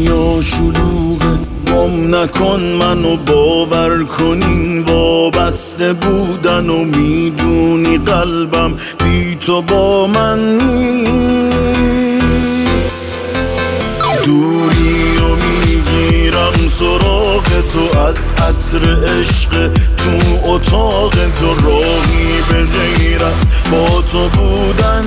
دنیا شلوغه، گم نکن منو، باور کن این وابسته بودن و میدونی قلبم بی تو با من نیست. دوری و میگیرم سراغ تو از عطر عشق تو اتاق تو، راهی به غیرت با تو بودن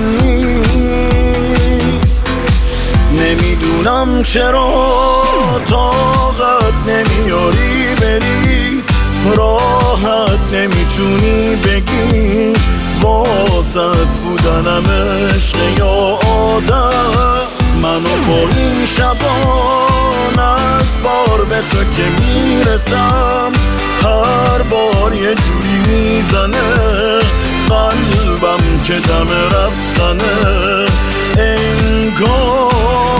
نیست. نمیدونم چرا طاقت نمیاری بری، راحت نمیتونی بگی واسط بودنم عشق یا عادت. منو با این شبان از بار به تو که میرسم، هر بار یه جوری میزنه قلبم که دم رفتنه انگار.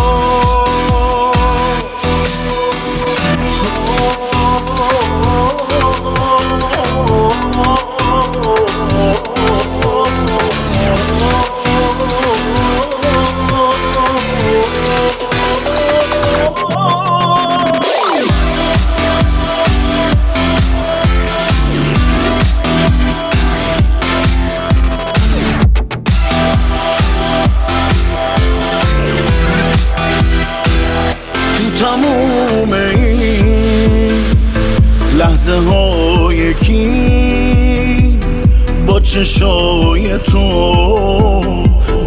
تموم این لحظه ها یکی با چشای تو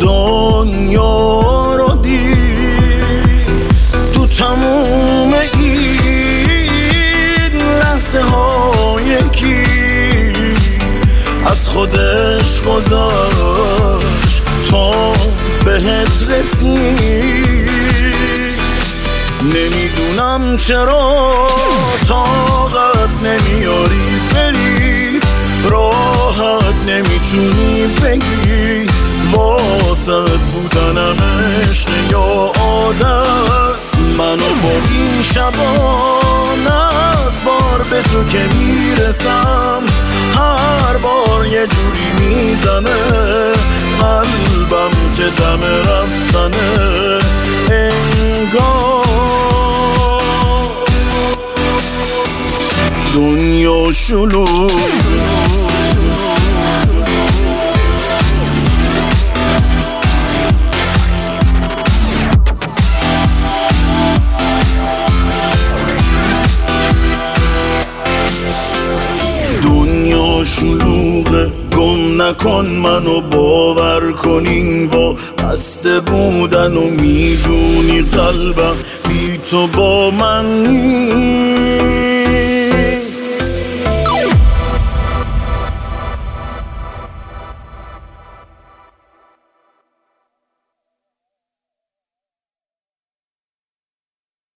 دنیا رو دید. تو تموم این لحظه ها یکی از خودش گذاشت تا بهت رسید. نمیدونم چرا طاقت نمیاری بری، راحت نمیتونی بگی واسط بودنم عشق یا عادت. منو با این شبان از بار به تو که میرسم، هر بار یه جوری میزنه قلبم که دم رفتنه انگار. دنیا شلوغ دنیا شلوغه، گم نکن منو، باور کن این وابسته بودن و میدونی قلبم بی تو با من نیست.